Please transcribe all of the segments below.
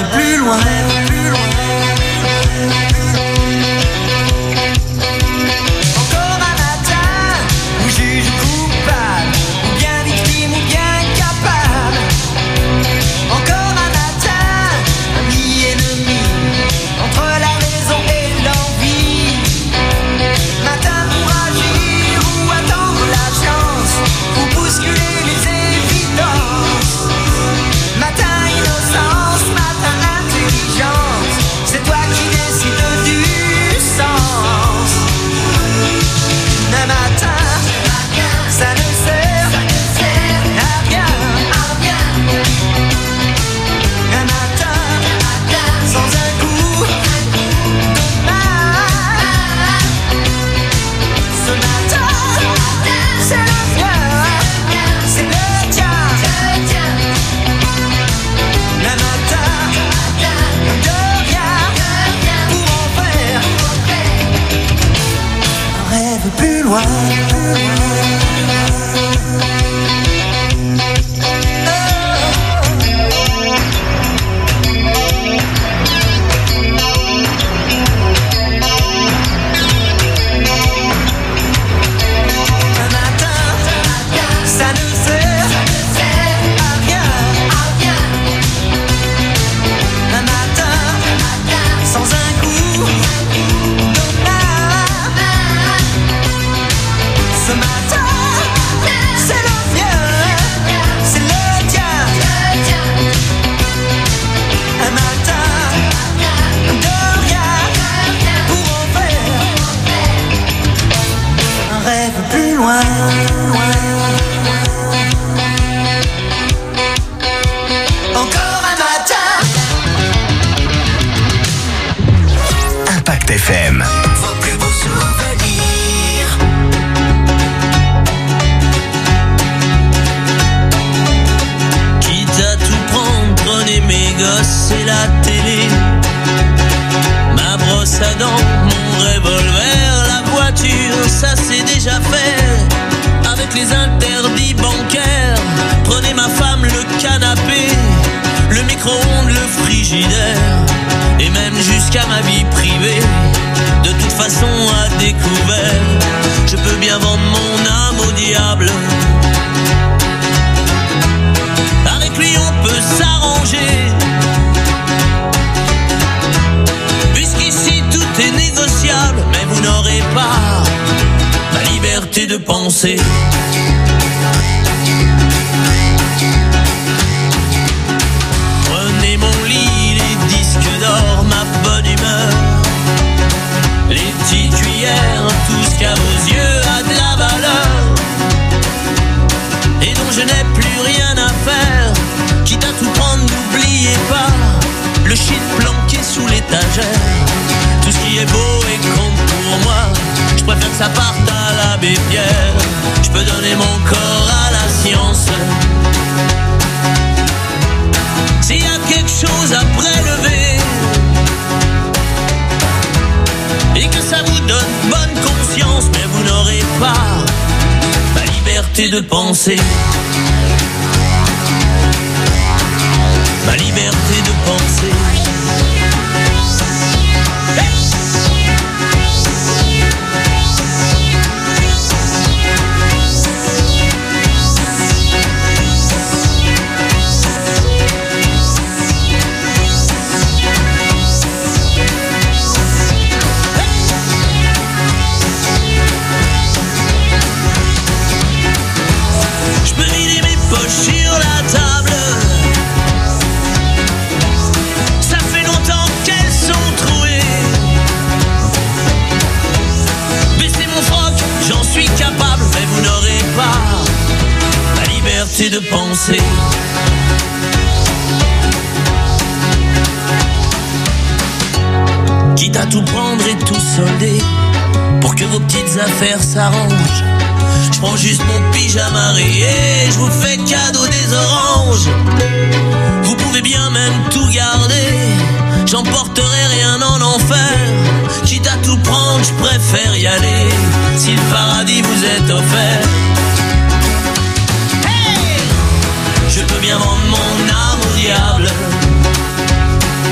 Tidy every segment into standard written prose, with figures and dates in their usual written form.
rêve plus loin. Encore un matin où juge coupable, ou bien victime ou bien capable. Encore un matin, ami ennemi, entre la raison et l'envie. Matin pour agir ou attendre la chance, ou bousculer les évidences. Matin innocence, matin intelligence, c'est toi qui décides du sens. Un matin, ça ne sert à rien. Un matin, sans un coup de main. Ce matin, c'est le mien, c'est le tien. Un matin, de rien, pour en faire un rêve plus loin. Un matin, ça ne sert à rien. Un matin, sans un coup de main. Ce matin, c'est le mien, c'est le tien. Un matin, de rien, pour en faire un rêve plus loin. Encore un matin. Impact FM. Vos plus beaux souvenirs. Quitte à tout prendre, prenez mes gosses et la télé. Ma brosse à dents, mon revolver, la voiture, ça c'est déjà fait. Avec les interdits bancaires, prenez ma femme, le canapé, le micro-ondes, le frigidaire, et même jusqu'à ma vie privée. De toute façon à découvert, je peux bien vendre mon âme au diable. Avec lui on peut s'arranger, puisqu'ici tout est négociable. Mais vous n'aurez pas la liberté de penser. Prenez mon lit, les disques d'or, ma bonne humeur, les petites cuillères, tout ce qu'à vos yeux a de la valeur et dont je n'ai plus rien à faire. Quitte à tout prendre, n'oubliez pas le shit planqué sous l'étagère. Tout ce qui est beau et compte pour moi, je préfère que ça parte à l'abbé Pierre. Je peux donner mon corps à la science. S'il y a quelque chose à prélever et que ça vous donne bonne conscience, mais vous n'aurez pas la liberté de penser. Ma liberté de penser. Je peux vider mes poches sur la table. Ça fait longtemps qu'elles sont trouées. Baisser mon froc, j'en suis capable, mais vous n'aurez pas la liberté de penser. Quitte à tout prendre et tout solder, pour que vos petites affaires s'arrangent, je prends juste mon pyjama rayé, je vous fais cadeau des oranges. Vous pouvez bien même tout garder, j'emporterai rien en enfer. Quitte à tout prendre, je préfère y aller, si le paradis vous est offert. Hey, je peux bien vendre mon âme au diable,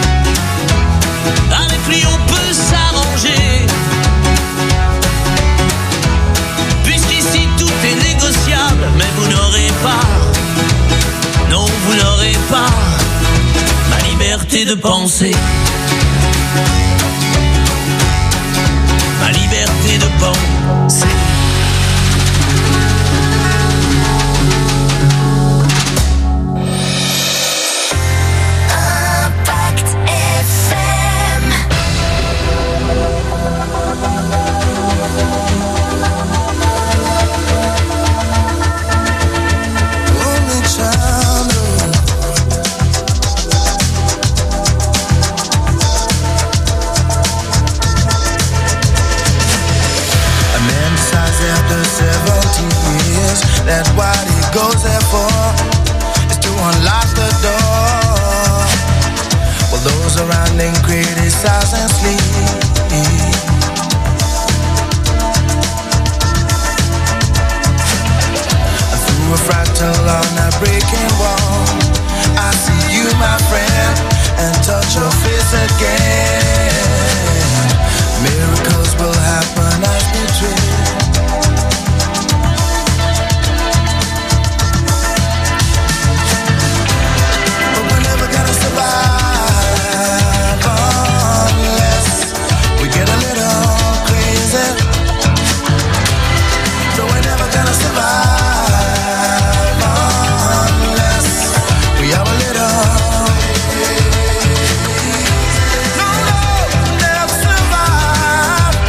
penser. Ma liberté de penser. That's what he goes there for, is to unlock the door. While those around him criticize and sleep. And through a fractal on a breaking wall, I see you, my friend, and touch your face again. Miracles will happen as we dream. Survive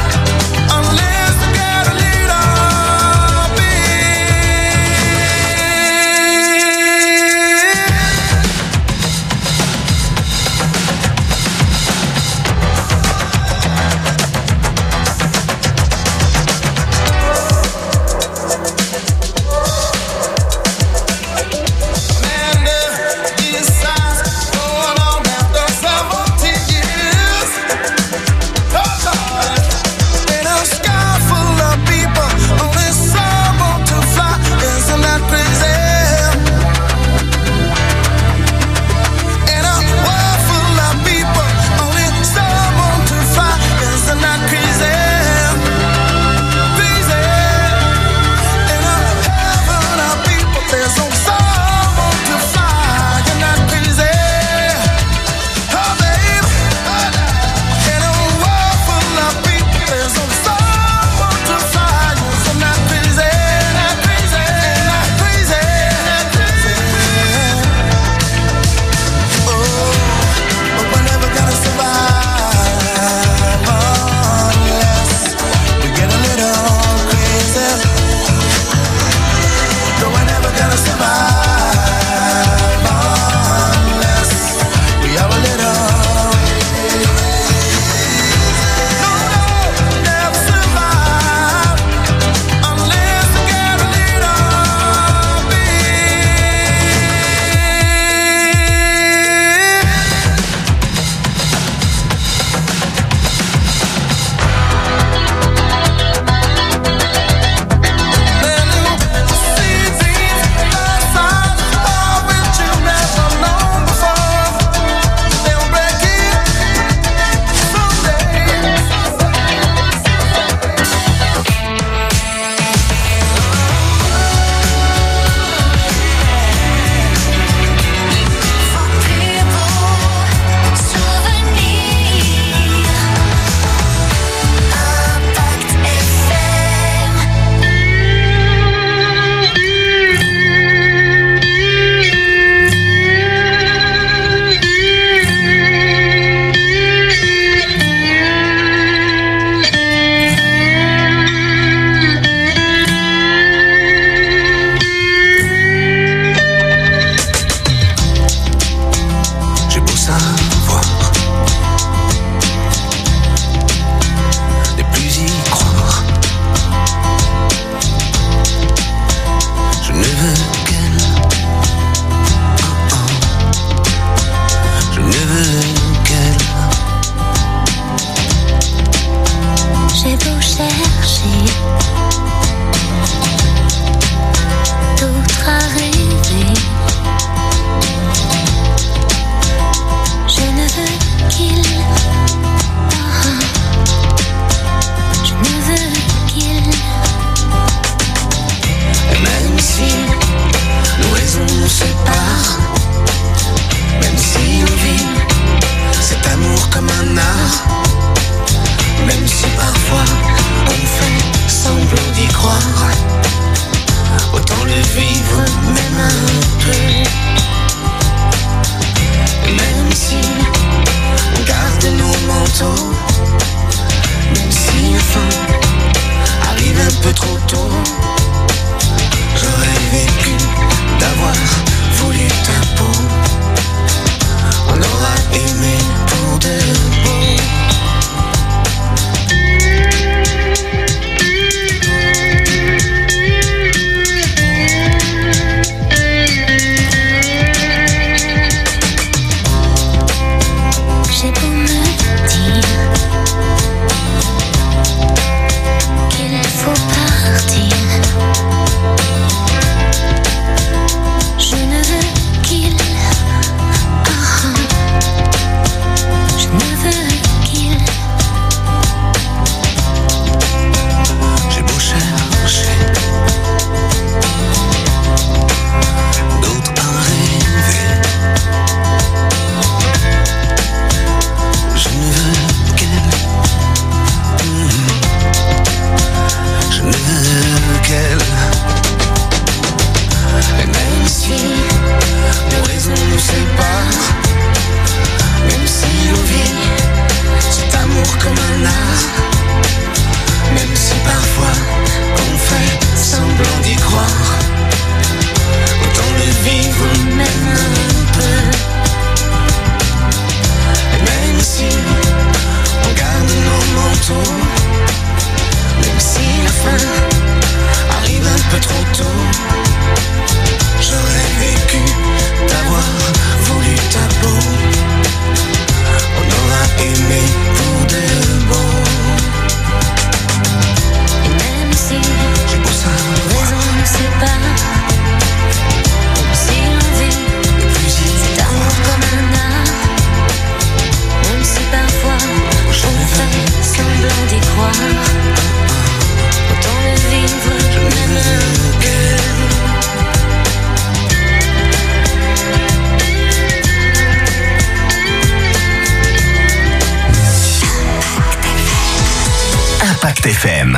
Impact FM.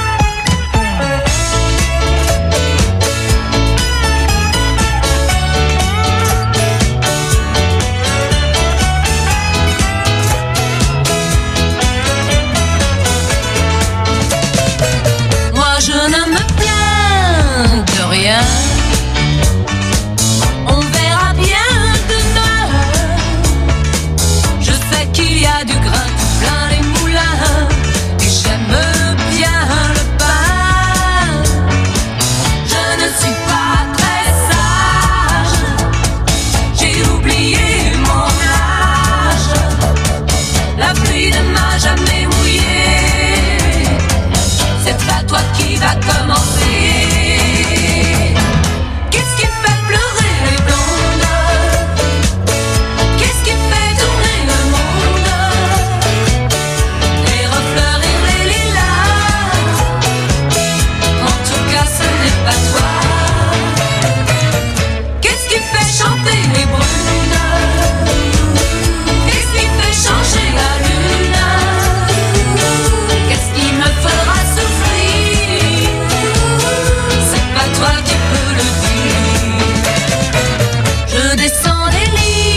Moi je ne me plains de rien. On verra bien demain. Je sais qu'il y a du grain tout plein les moulins. Et j'aime bien le pain. Je ne suis pas très sage. J'ai oublié mon âge. La pluie ne m'a jamais mouillé. C'est pas toi qui va commencer. Qu'est-ce qui fait pleurer les blondes? Qu'est-ce qui fait tourner le monde? Et refleurir les lilas. En tout cas ce n'est pas toi. Qu'est-ce qui fait chanter les brunes? Qu'est-ce qui fait changer la lune? Qu'est-ce qui me fera souffrir? C'est pas toi qui peux le dire. Je descends les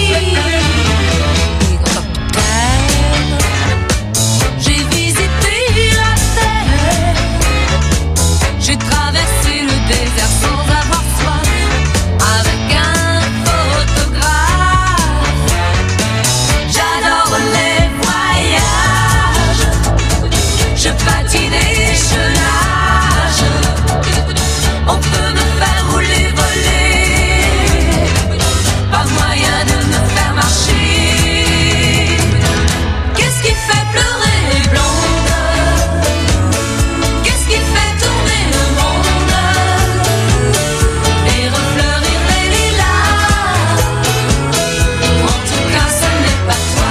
l'hélicoptère. J'ai visité la terre. J'ai traversé le désert sans avoir soif. Avec un photographe. J'adore les voyages. Je patine et je nage. On peut me faire rouler, voler. Pas moyen de me faire marcher. Qu'est-ce qui fait pleurer les blondes? Qu'est-ce qui fait tourner le monde? Et refleurir les lilas. En tout cas ce n'est pas toi.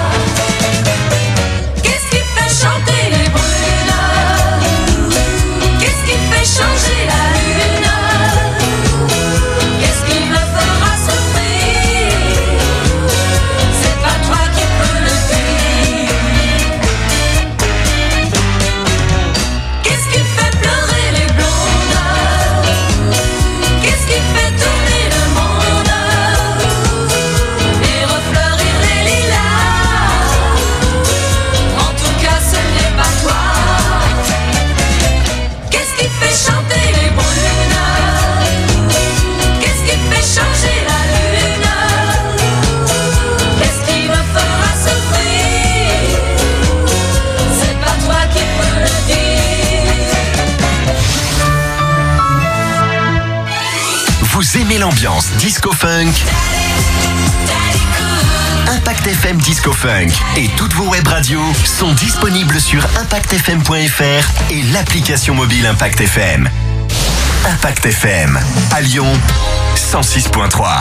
Qu'est-ce qui fait chanter les brunes? Qu'est-ce qui fait changer la lune? Qu'est-ce qui me fera souffrir? C'est pas toi qui peux le dire. Qu'est-ce qui fait pleurer les blondes? Qu'est-ce qui fait tourner le monde? Et refleurir les lilas. En tout cas ce n'est pas toi. Qu'est-ce qui fait chanter les brunes? Qu'est-ce qui fait changer la lune? Qu'est-ce qui me fera souffrir? C'est pas toi qui peux le dire. Vous aimez l'ambiance disco-funk? Impact FM Disco Funk et toutes vos web radios sont disponibles sur impactfm.fr et l'application mobile Impact FM. Impact FM à Lyon 106.3.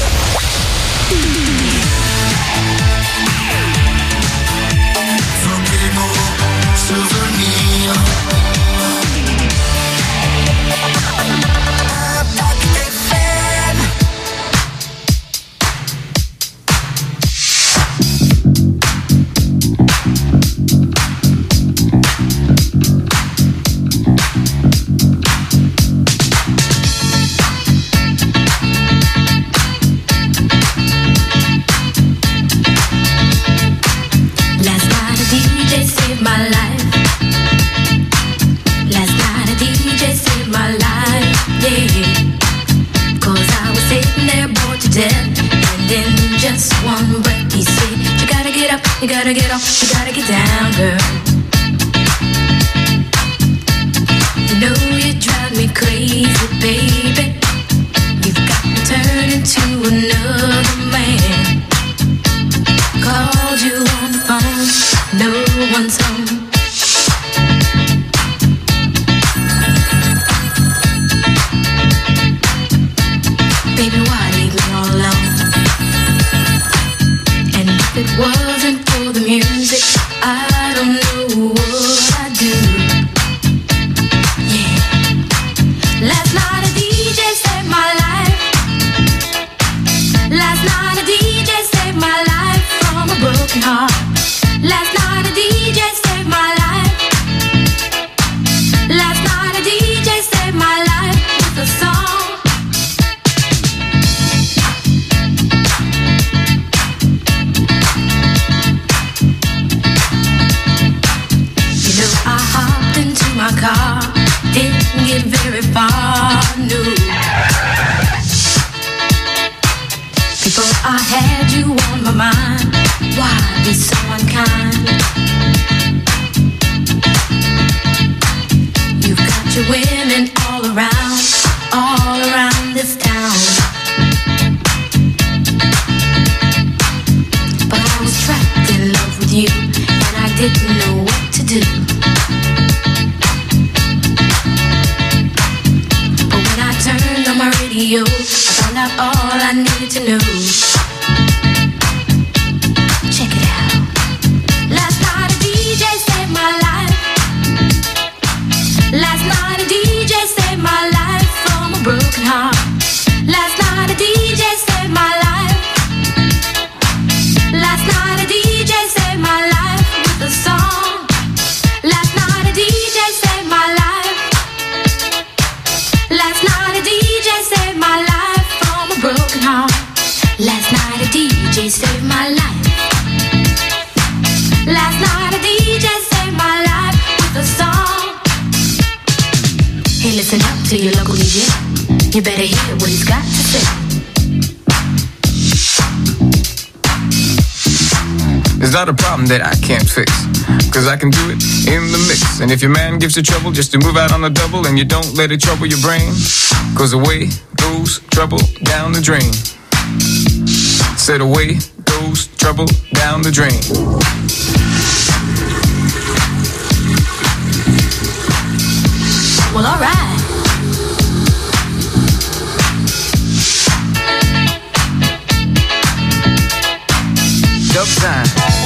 Last night a DJ saved my life. Last night a DJ saved my life, yeah. 'Cause I was sitting there bored to death. And in just one breath he said, you gotta get up, you gotta get off, you gotta get down, girl. You know you drive me crazy, baby. You've got me turning to another man. Called you on the phone, no one's home. Baby, why leave me all alone? And if it wasn't for the music, I don't know what I'd do. Yeah. Last night a DJ saved my life. Last night a DJ saved my life from a broken heart. Last night a DJ saved my life. didn't get very far, no. Before I had you on my mind, why be so unkind? You've got your women all around this town. But I was trapped in love with you, and I didn't know what to do. But when I turned on my radio, I found out all I needed to know. Check it out. Last night a DJ saved my life. Last night a DJ saved my life from a broken heart. Last night a DJ saved my life. Last night a DJ saved my life with a song. Last night a DJ saved my life. Last night a DJ saved my life from a broken heart. Last night a DJ saved my life. Last night a DJ saved my life with a song. Hey, listen up to your local DJ. You better hear what he's got to say. It's not a problem that I can't fix, 'cause I can do it in the mix. And if your man gives you trouble just to move out on the double, and you don't let it trouble your brain, 'cause away goes trouble down the drain. Said away goes trouble down the drain. Well, alright. Dub time.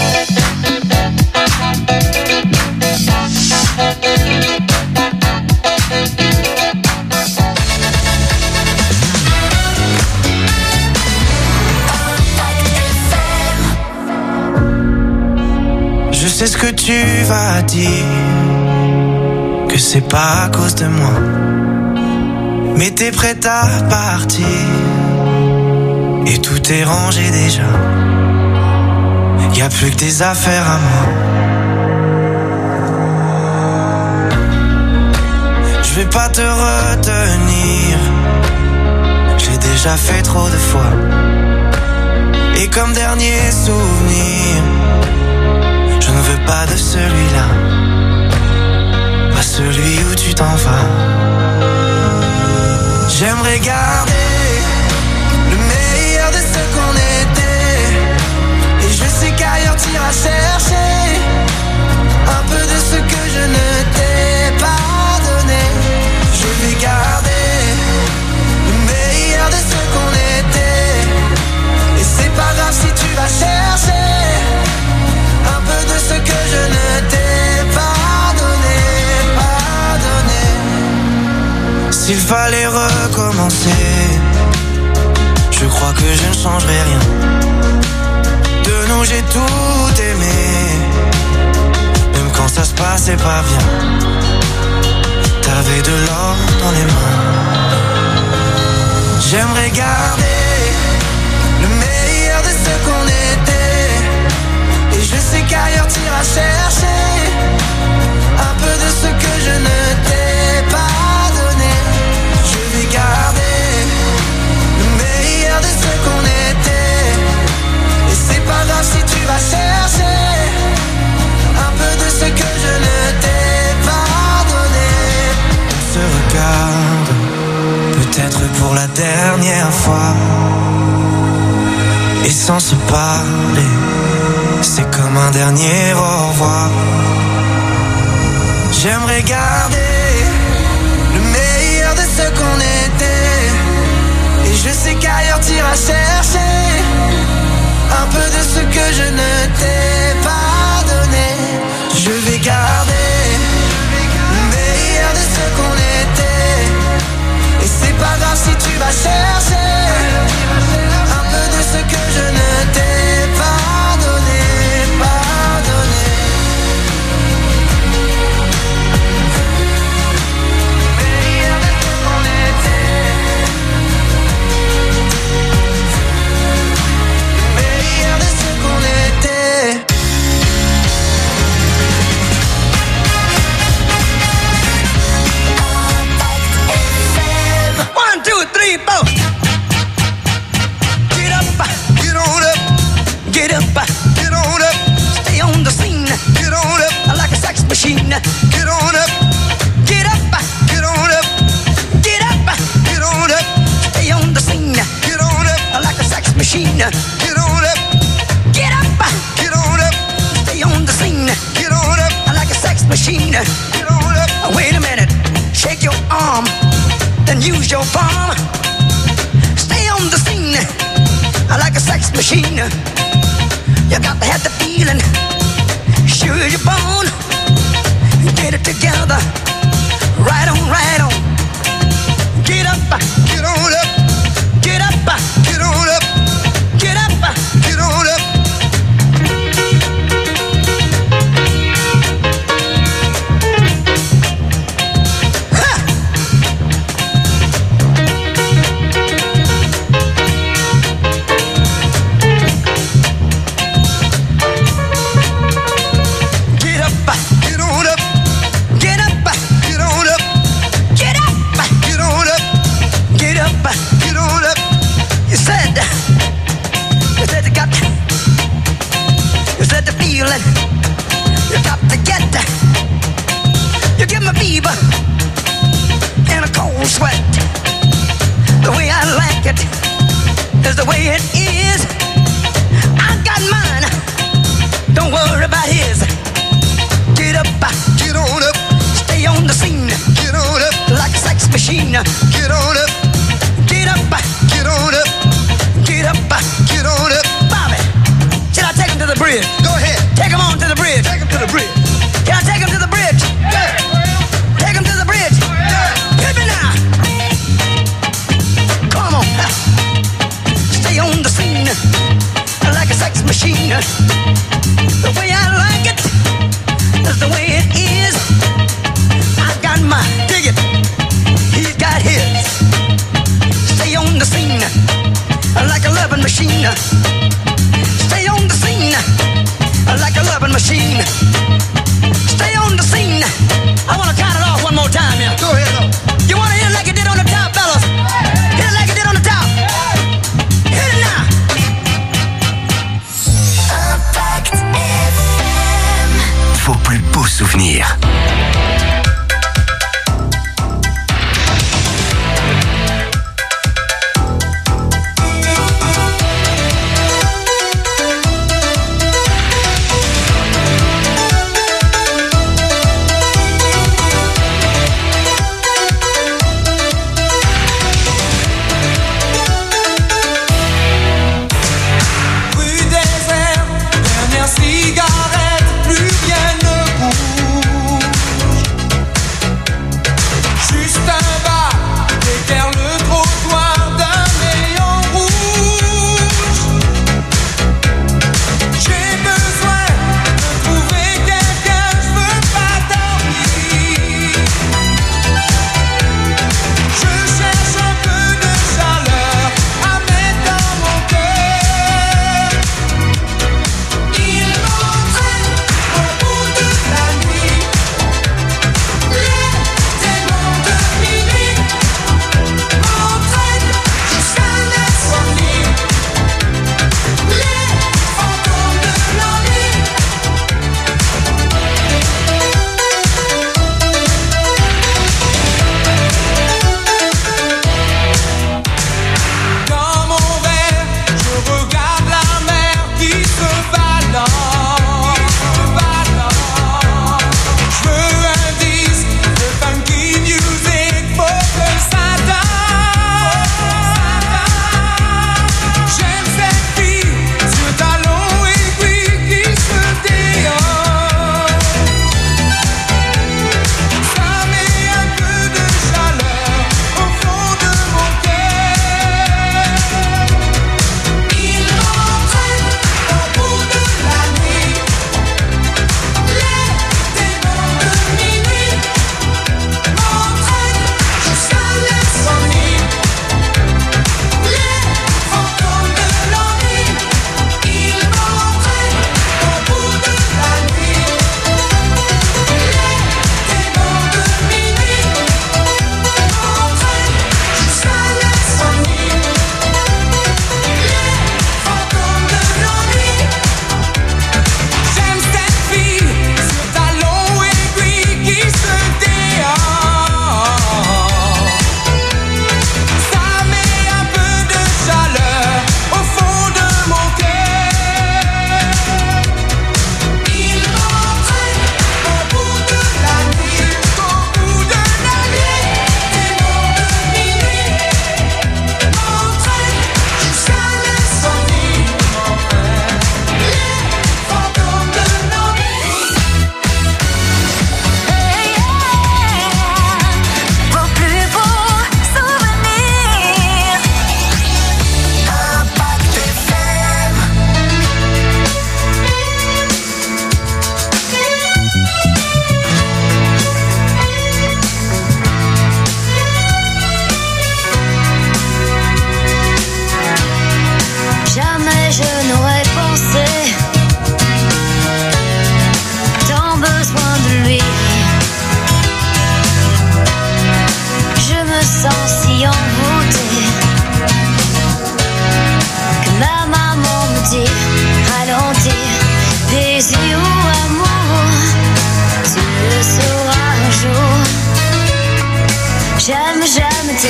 Je sais ce que tu vas dire, que c'est pas à cause de moi, mais t'es prête à partir, et tout est rangé déjà. Y'a plus que tes affaires à moi. Je vais pas te retenir, j'ai déjà fait trop de fois. Et comme dernier souvenir, je ne veux pas de celui-là, pas celui où tu t'en vas. J'aimerais garder le meilleur de ce qu'on était, et je sais qu'ailleurs t'iras chercher un peu de ce que je ne t'ai pas donné. Je vais garder le meilleur de ce qu'on était, et c'est pas grave si tu vas chercher un peu de ce que je ne t'ai pas donné, pas donné. S'il fallait recommencer, je crois que je ne changerai rien. De nous j'ai tout aimé, même quand ça se passait pas bien. T'avais de l'or dans les mains. J'aimerais garder le meilleur de ce qu'on était, et je sais qu'ailleurs t'iras chercher un peu de ce que je ne t'ai pas donné. Je vais garder le meilleur de ce qu'on était, et c'est pas grave si tu vas chercher un peu de ce que je ne t'ai pas donné. On se regarde, peut-être pour la dernière fois, et sans se parler, c'est comme un dernier au revoir. J'aimerais garder le meilleur de ce qu'on était, et je sais qu'ailleurs t'iras chercher un peu de ce que je ne t'ai pas donné. Je vais garder le meilleur de ce qu'on était, et c'est pas grave si tu vas chercher un peu de ce que je ne t'ai pas donné, pas donné. Meilleur de ce qu'on était, meilleur de ce qu'on était. Get on up. Wait a minute. Shake your arm, then use your palm. Stay on the scene like a sex machine. You got to have the feeling. Sure you're born. Get it together. Right on, right on. Get up, get on up. Get up, get on up. Get up, get on up. You got to get that. You give me fever and a cold sweat. The way I like it is the way it is. I got mine. Don't worry about his. Get up, get on up. Stay on the scene. Get on up like a sex machine. Get on up. Get up, get on up. Get up, get on up. Bobby, should I take him to the bridge? Go ahead. Take him on to the bridge. Take him to the bridge. Can I take him to the bridge? Yeah. Take him to the bridge. Yeah. Hit me now. Come on. Stay on the scene like a sex machine. The way I like it is the way it is. I got my dig it. He's got his. Stay on the scene like a loving machine. Stay on the scene like a loving machine. Stay on the scene. I want to count it off one more time, yeah. Go ahead. You want to hit it like it did on the top, fellas? Hit it like it did on the top. Hit it now. Impact FM. Vos plus beaux souvenirs. Cigarette, plus rien ne bouge.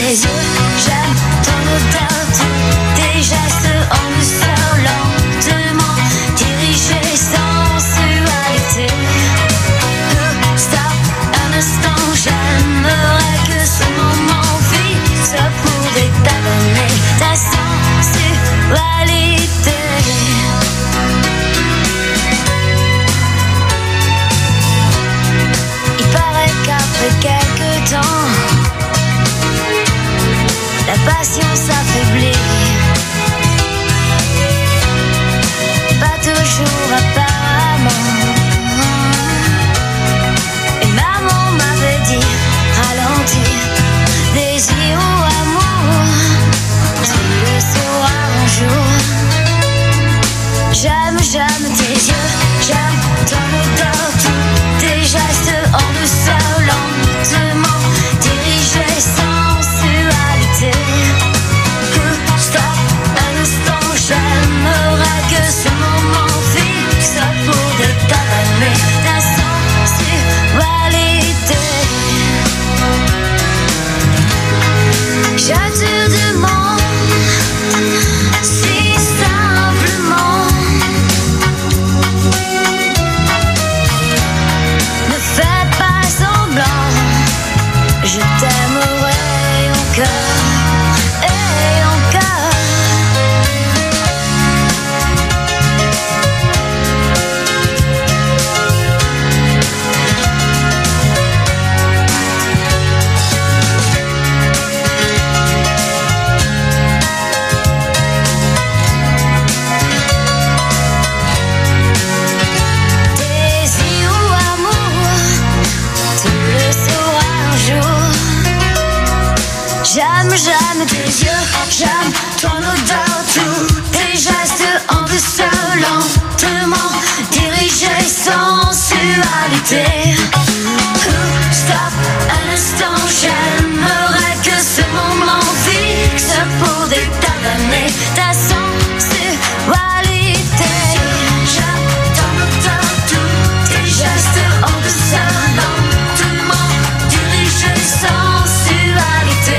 tes yeux, j'aime ton odeur, tous tes gestes en douceur, lentement dirigés sans sensualité. Stop un instant, j'aimerais que ce moment fixe pourrait t'adonner ta sensualité. Il paraît qu'après quelques temps, la passion s'affaiblit. Pas toujours apparemment. Et maman m'avait dit, ralentir, désir ou amour, tu le sauras un jour. J'aime tes yeux, j'aime ton odeur, tous tes gestes en douceur, lentement dirigés sans sensualité. Stop un instant, j'aimerais que ce moment fixe pour détailler ta sensualité. Je te demande si simplement, ne fais pas semblant, je t'aimerai encore et encore. Désir ou amour, tu le sauras un jour. J'aime tes yeux, j'aime ton odeur, tous tes gestes en douceur, lentement dirigés sans sensualité. Stop un instant, j'aimerais que ce moment fixe pour déterminer ta sensualité. J'aime ton odeur, tous tes gestes en douceur, lentement dirigés sans sensualité.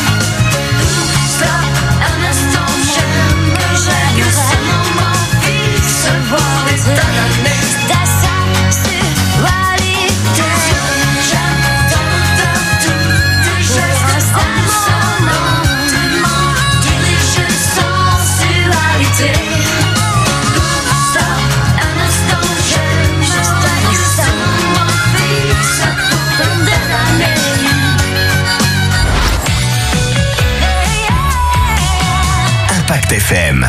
Stop un instant, j'aimerais que ce moment fixe pour déterminer ta sensualité. J'aime ton odeur, tous tes gestes en douceur, lentement dirigés sans sensualité. Stop un instant, j'aimerais que ce moment fixe pour déterminer. Impact FM.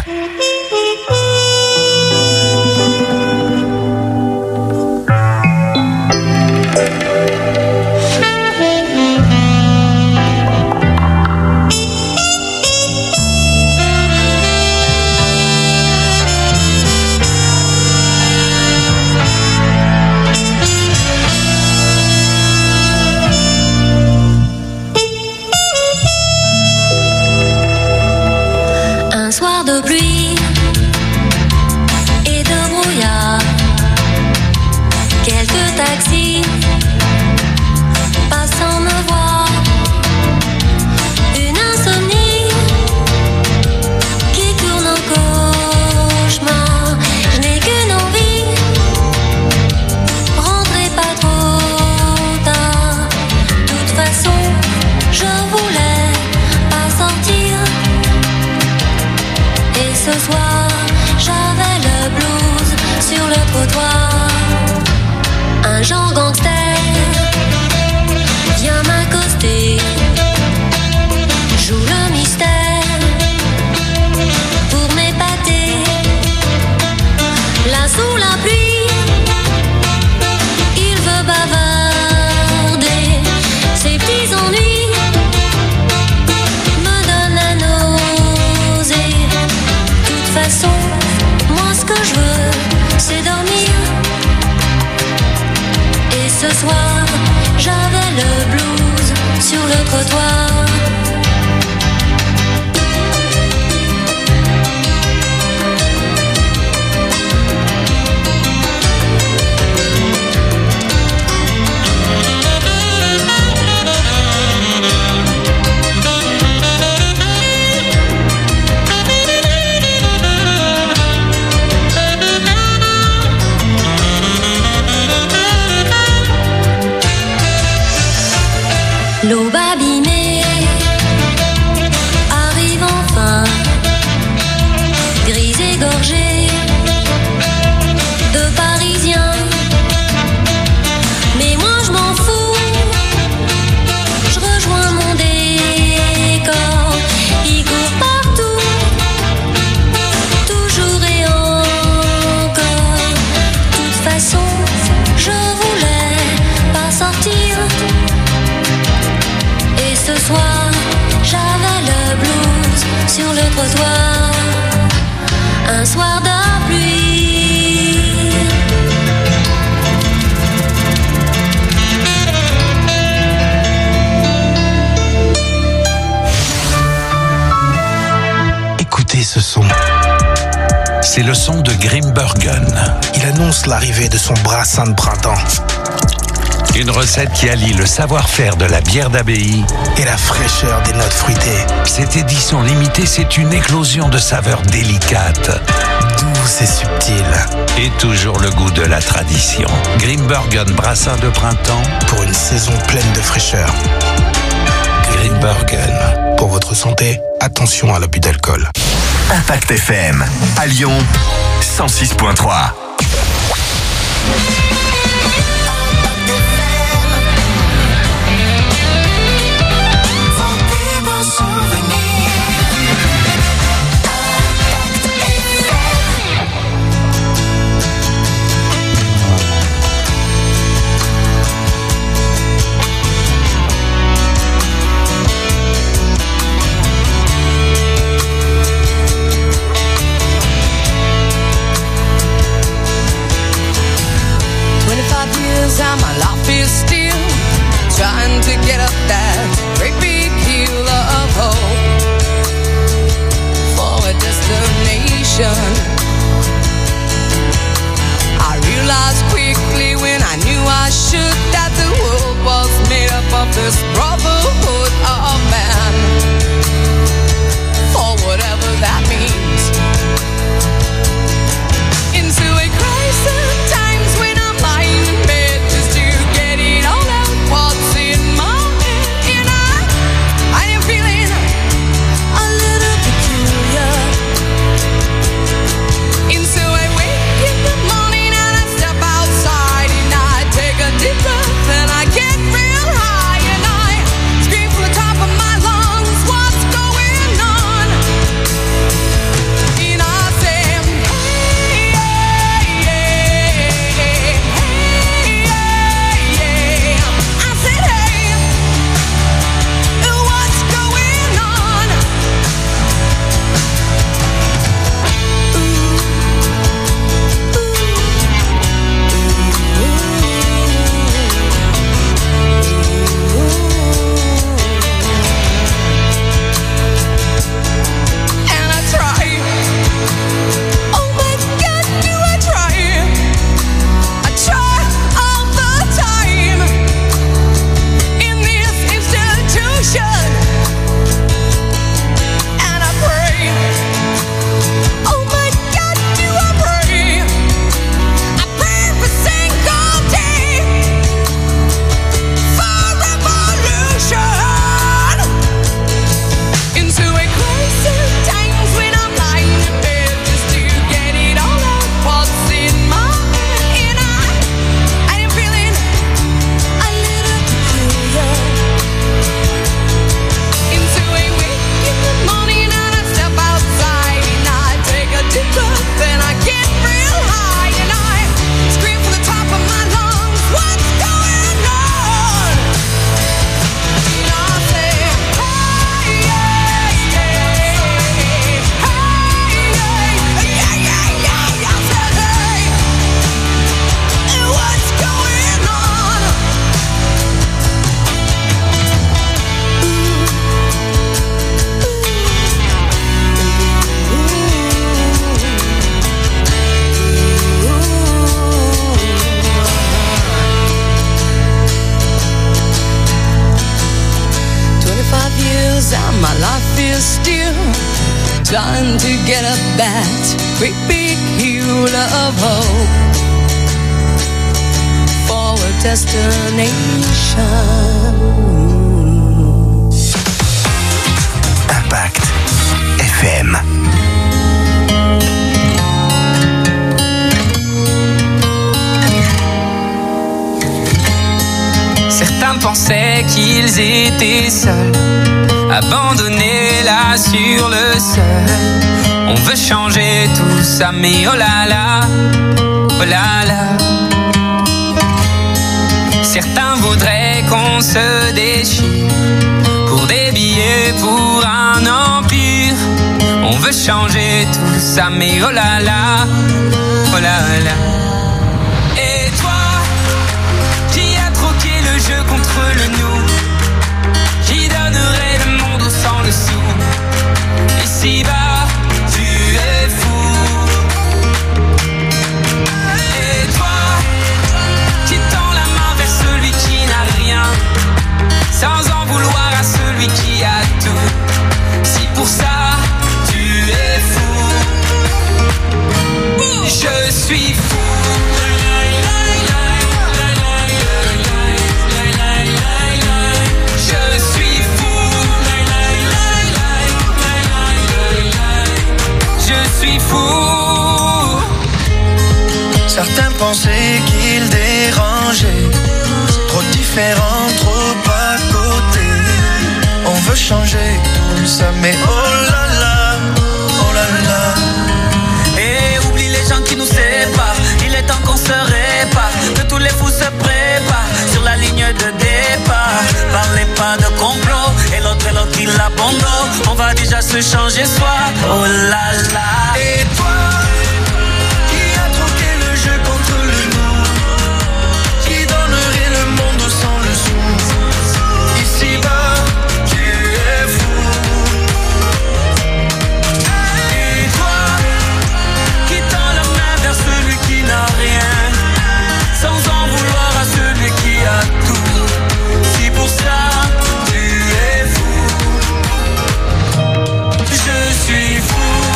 Un soir de pluie et de brouillard, quelques taxis passant me voir, une insomnie qui tourne en cauchemar. Je n'ai qu'une envie, rentrez pas trop tard. De toute façon, je voulais pas sortir. Et ce soir, j'avais le blues sur le trottoir. Un genre gangster vient m'accoster, joue le mystère pour m'épater. Là sous la pluie, il veut bavarder. Ses petits ennuis me donnent la nausée. De toute façon, moi ce que je veux, c'est dormir. Et ce soir, j'avais le blues sur le trottoir. ce soir, j'avais le blues sur le trottoir. Un soir de pluie. Écoutez ce son. C'est le son de Grimbergen. Il annonce l'arrivée de son brassin de printemps. Une recette qui allie le savoir-faire de la bière d'abbaye et la fraîcheur des notes fruitées. Cette édition limitée, c'est une éclosion de saveurs délicates, douces et subtiles. Et toujours le goût de la tradition. Grimbergen brassin de printemps pour une saison pleine de fraîcheur. Grimbergen. Pour votre santé, attention à l'abus d'alcool. Impact FM, à Lyon, 106.3. And my life is still trying to get up that great big hill of hope for a destination. I realized quickly when I knew I should that the world was made up of this brotherhood of man, for whatever that means. Into a crisis times when I'm lying in bed, what's in my head, and I am feeling a little peculiar. And so I wake in the morning and I step outside and I take a deep breath and I get real high and I scream from the top of my lungs, what's going on? And I say, hey, hey, hey, hey, hey, hey. I said, hey, what's going on? And I try. Oh my God, do I try? I try all the time in this institution, and I pray. Oh my God, do I pray? I pray every single day for revolution. Into a crisis times when I'm lying in bed just to get it all out what's in my head, and I am feeling a little peculiar. Into a wake in the morning and I step outside and I take a deep breath and I get real high and I scream from the top of my lungs, what's going on? And I say, hey, hey, hey, hey, yeah, yeah, yeah, I said, hey, what's going on? And my life is still trying to get up that great big hill of hope for a destination. Impact FM. Certains pensaient qu'ils étaient seuls, abandonnés là sur le sol. On veut changer tout ça, mais oh là là, oh là là. Certains voudraient qu'on se déchire pour tuer pour un empire. On veut changer tout ça, mais oh là là, oh là là. Et toi, qui as troqué le jeu contre le nous, qui donnerait le monde sans le sou. Ici-bas, tu es fou. Et toi, qui tend la main vers celui qui n'a rien, sans en vouloir à celui qui a tout. Si pour ça, tu es fou, je suis fou. Je suis fou. Certains pensaient qu'ils dérangeaient, trop différents, trop à côté. On veut changer tout ça, mais oh là là, oh là là. Et oublie les gens qui nous séparent, il est temps qu'on se répare, que tous les fous se préparent sur la ligne de départ. Parlez pas de complot, et l'autre il abandonne. On va déjà se changer soi, oh là là. Et toi, qui a troqué le jeu contre le nous, qui donnerait le monde sans le sou. Ici-bas, tu es fou. Et toi, qui tend la main vers celui qui n'a rien, sans en vouloir à celui qui a tout. Si pour ça, tu es fou, je suis fou.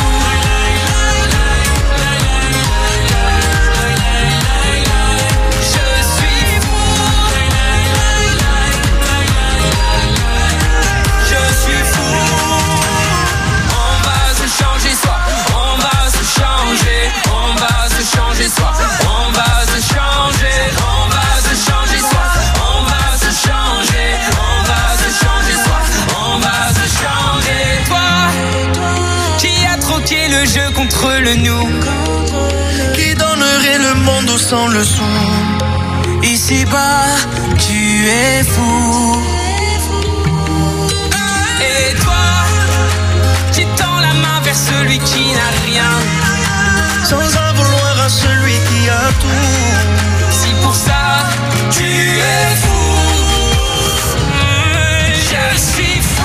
Le jeu contre le nous, qui donnerait le monde sans le sou. Ici-bas, tu es fou. Et toi, qui tends la main vers celui qui n'a rien, sans en vouloir à celui qui a tout. Si pour ça, tu es fou, je suis fou.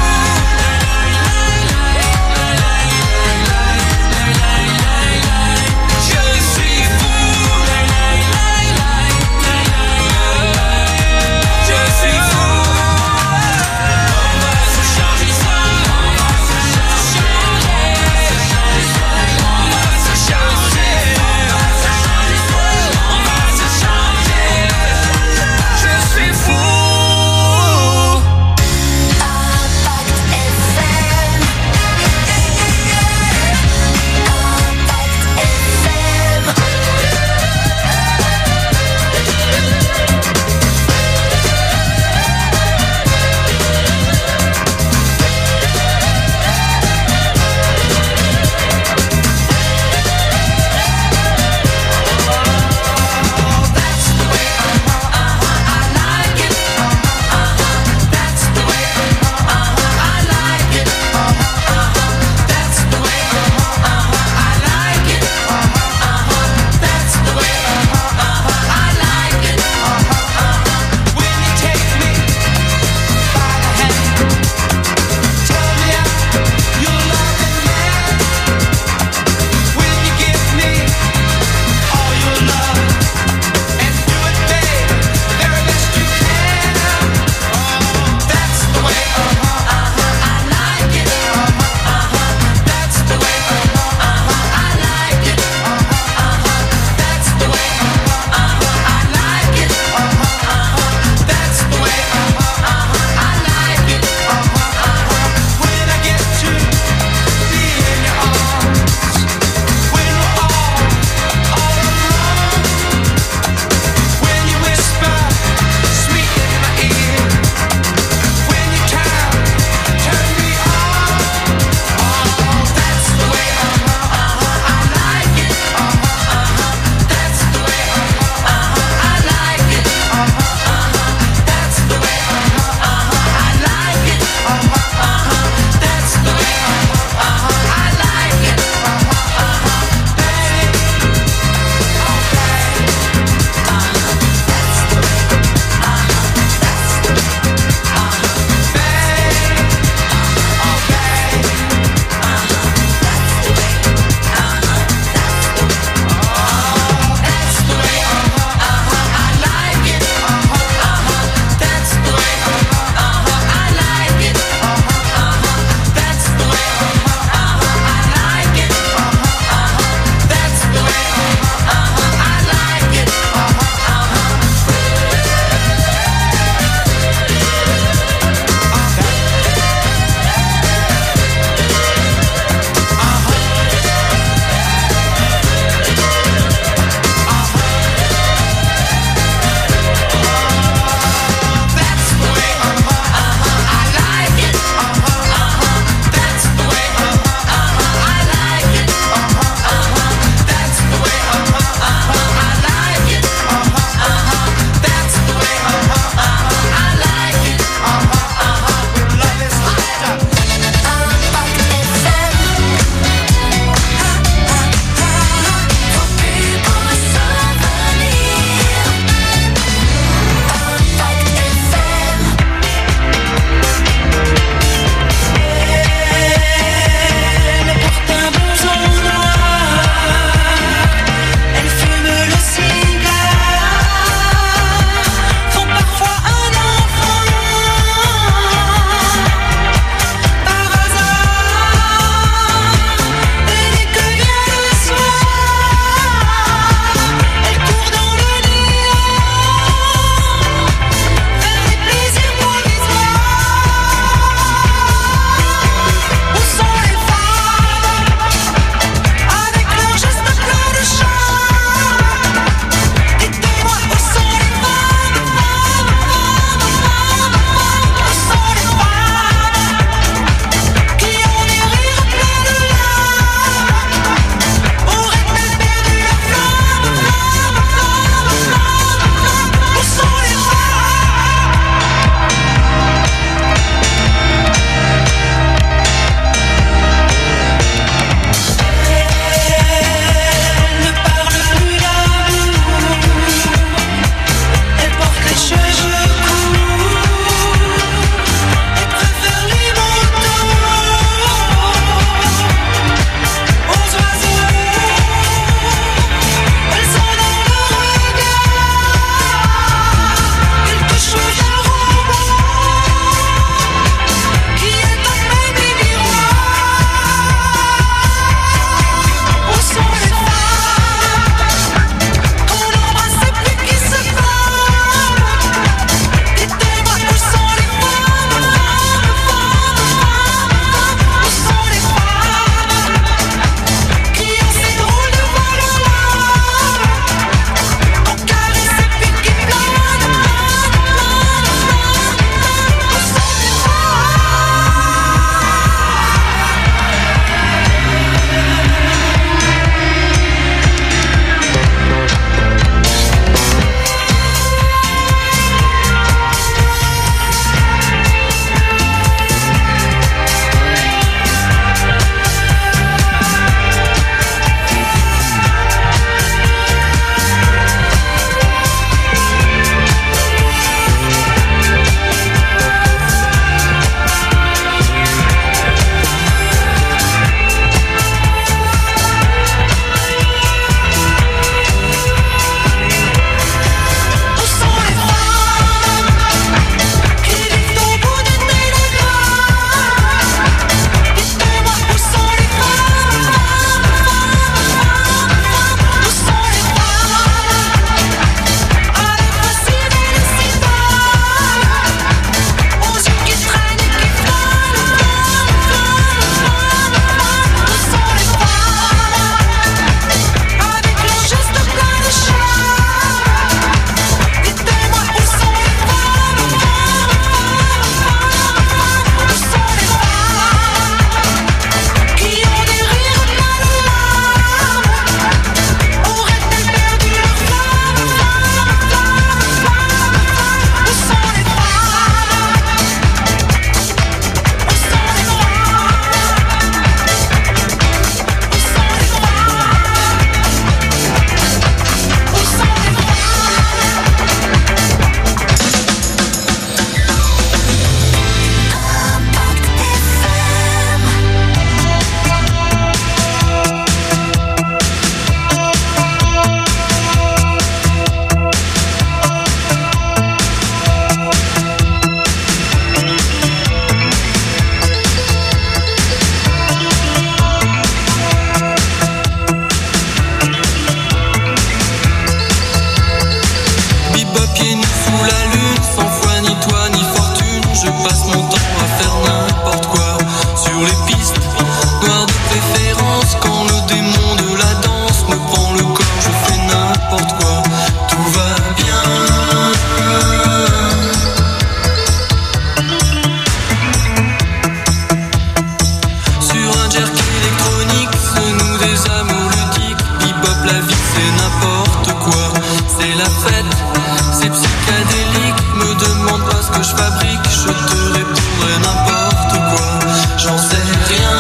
fête. C'est psychédélique, me demande pas ce que je fabrique. Je te répondrai n'importe quoi, j'en sais rien.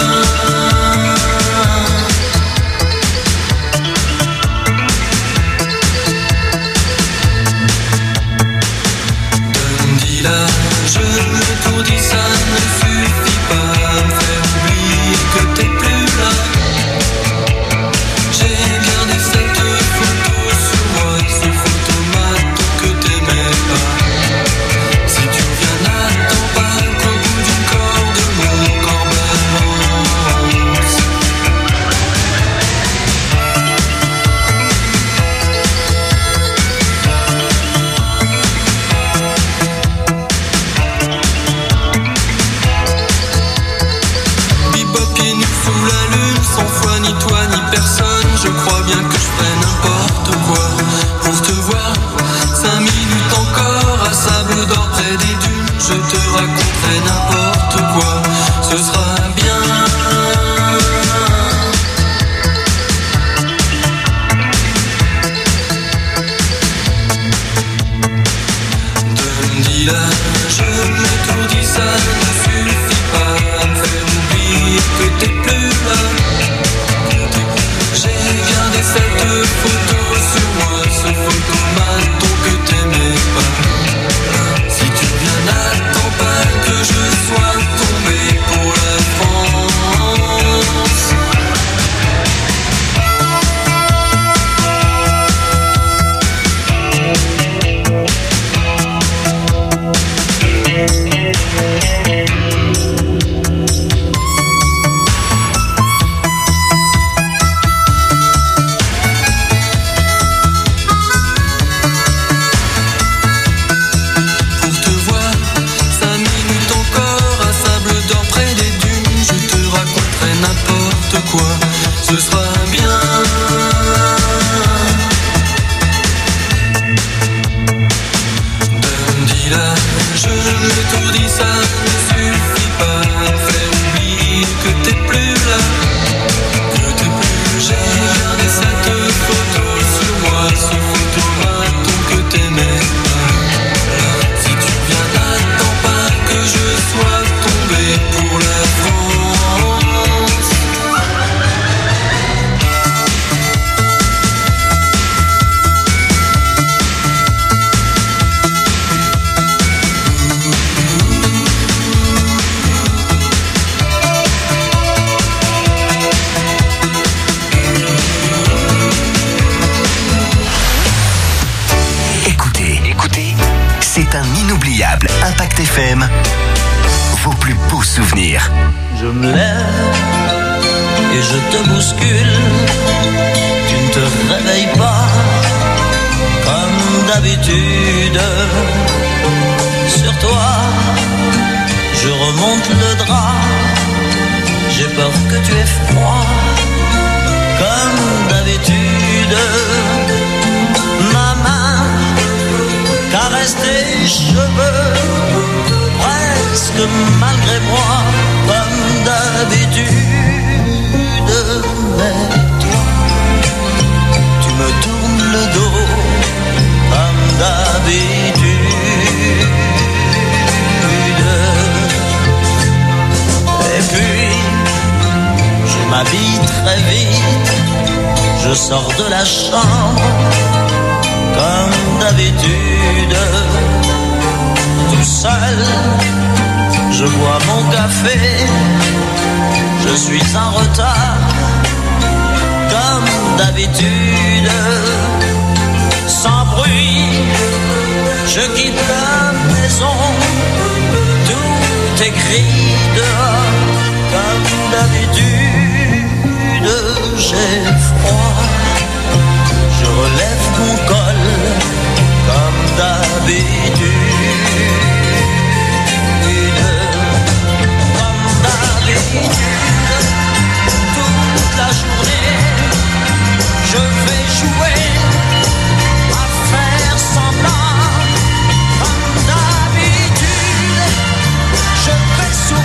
Là, je me tout dis, ça ne suffit pas à me faire oublier que t'es plus là. J'ai gardé cette photo sur moi, ce photomaton que t'aimais pas. Si tu reviens, n'attends pas qu'au bout du corps de mon corps balance. Sous la lune, sans foi ni toi ni personne, je crois bien que je ferais n'importe quoi pour te voir. 5 minutes encore à Sable d'Or près des dunes, je te raconterai n'importe quoi, ce sera bien. Dis-là, je m'étourdis, ça ne suffit pas à me faire oublier que t'es plus là. J'ai gardé cette photo sur moi, ce photomaton que t'aimais pas. Si tu viens, n'attends pas que je sois tombé pour la France. Ce sera bien. Dis-là, je m'étourdis, ça ne suffit pas à me faire oublier que t'es plus là. Que t'es plus. J'ai gardé cette photo sur moi, ce photomaton que t'aimais pas. Si tu viens, n'attends pas que je sois tombé pour la France. C'est un inoubliable Impact FM. Vos plus beaux souvenirs. Je me lève et je te bouscule. Tu ne te réveilles pas comme d'habitude. Sur toi, je remonte le drap. J'ai peur que tu aies froid comme d'habitude. Ma main caresse tes cheveux, presque malgré moi, comme d'habitude. Mais toi, tu me tournes le dos, comme d'habitude. Et puis, je m'habille très vite, je sors de la chambre, comme d'habitude, tout seul, je bois mon café, je suis en retard, comme d'habitude, sans bruit, je quitte la maison, tout est gris dehors, comme d'habitude, j'ai froid, je relève mon col, comme d'habitude, comme d'habitude, toute la journée, je vais jouer à faire semblant, comme d'habitude, je vais sourire.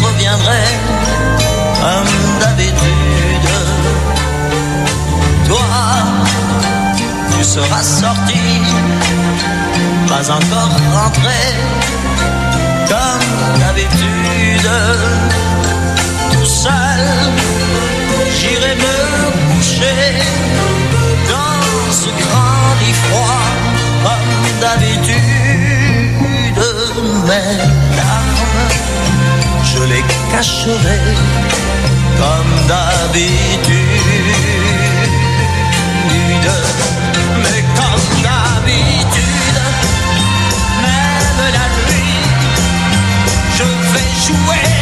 reviendrai comme d'habitude. Toi, tu seras sorti, pas encore rentré comme d'habitude. Tout seul, j'irai me coucher dans ce grand lit froid comme d'habitude. Mes larmes, je les cacherai comme d'habitude. Mais comme d'habitude, même la nuit, je vais jouer